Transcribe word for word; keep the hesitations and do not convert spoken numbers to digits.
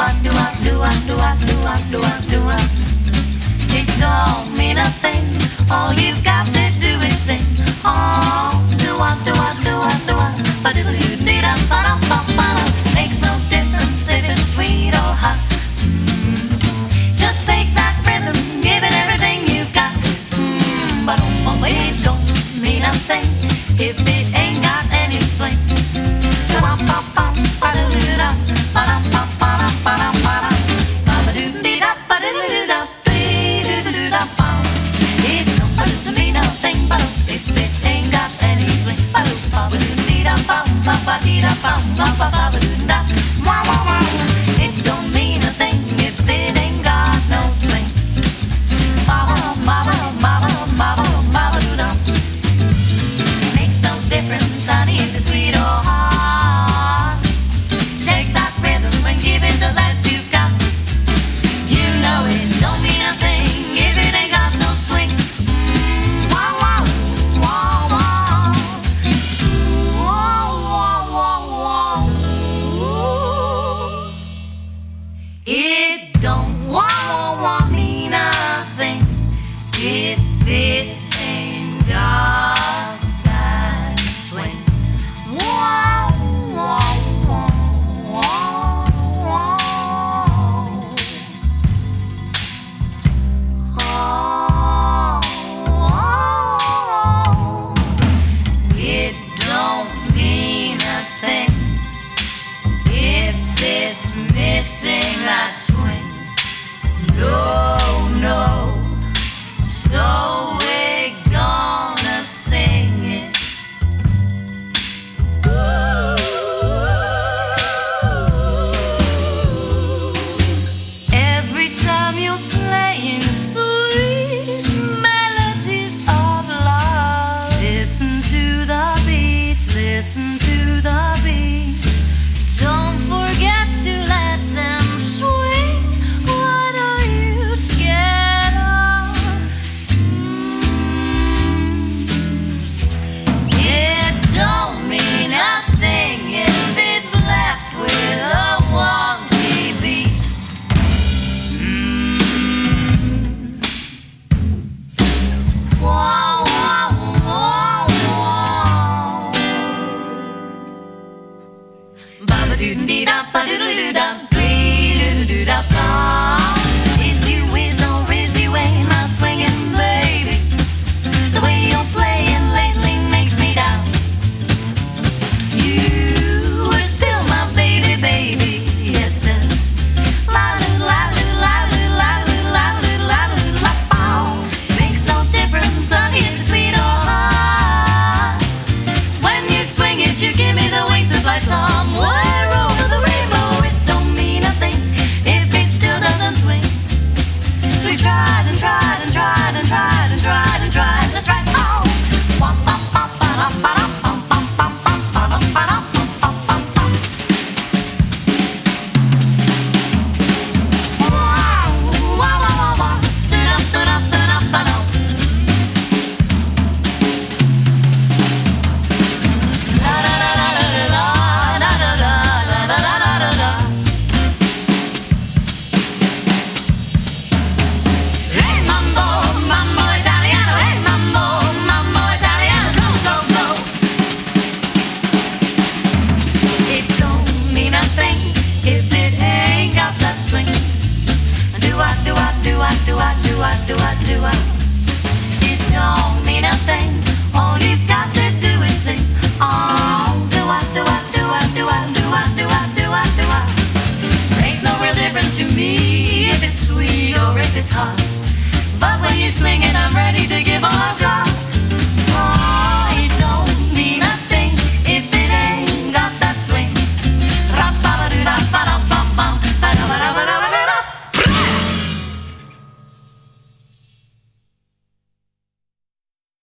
I, do I, do I, do I, do I, do I, do I. It don't mean a thing. All you've got to do is sing. Oh, do I, do I, do I, do I. Ba-do-do-dee-da-ba-da-ba-ba-da. Makes no difference if it's sweet or hot. Mm. Just take that rhythm, give it everything you've got. Mm. But oh, it don't mean a thing if it ain't got any swing. Do-ba-ba-ba, ba-do-do-da, ba-da-ba-ba-da-ba-da-ba-da. Ba-ba-do-dee-da, ba-do-do-da, dee-do-do-do-da-ba. It don't mean a thing, but if it ain't got any swing. Ba-do-ba-ba-do-dee-da, ba-ba-ba-dee-da, ba-ba-ba-ba-do-da. Wah-wah-wah. It don't mean a thing if it ain't got no swing. Ba-ba-ba-ba-ba-ba-ba-ba-do-da. Makes no difference, honey, if it's sweet or hot. Take that rhythm and give it the best you've got. You know it don't mean a thing if it ain't got no swing. Mm, wah, wah, wah, wah. Wah, wah, wah, wah. It don't wah, wah, wah mean a thing if it ain't got that swing. Wah, wah, wah, wah, wah. Oh, it don't mean a thing if it's missing that swing. No, no. So we're gonna sing it. Every time you're playing sweet melodies of love, listen to the beat, listen to the beat. Don't forget to let them swing. What are you scared of? Mm. It don't mean a thing if it's left with a wonky beat. Mm. Wah, wah, wah, wah. Ba-ba-doo-dee-da, ba-doodle-doo-da, dee-doo-doo-da-ba. Is you is or is you ain't my swinging lady? The way you're playing lately makes me doubt. You are still my baby, baby, yes sir. La-doo-la-doo-la-doo-la-doo-la-doo-la-doo-la-ba. Makes no difference, honey, if it's sweet or hot. When you swing it, you give me the wings to fly somewhere over the rainbow. It don't mean a thing if it still doesn't swing. We tried and tried and tried and tried and tried and tried. Let's try. Oh. Hey mambo, mambo Italiano, hey mambo, mambo Italiano, go, go, go. It don't mean a thing if it ain't got that swing. Do I, do I, do I, do I, do I, do I, do I. It don't mean a thing. All you've got to do is sing. Oh, do I, do I, do I, do I, do I, do I, do I, do I. Makes no real difference to me if it's sweet or if it's hot. But when you swing it, I'm ready to give all I've got.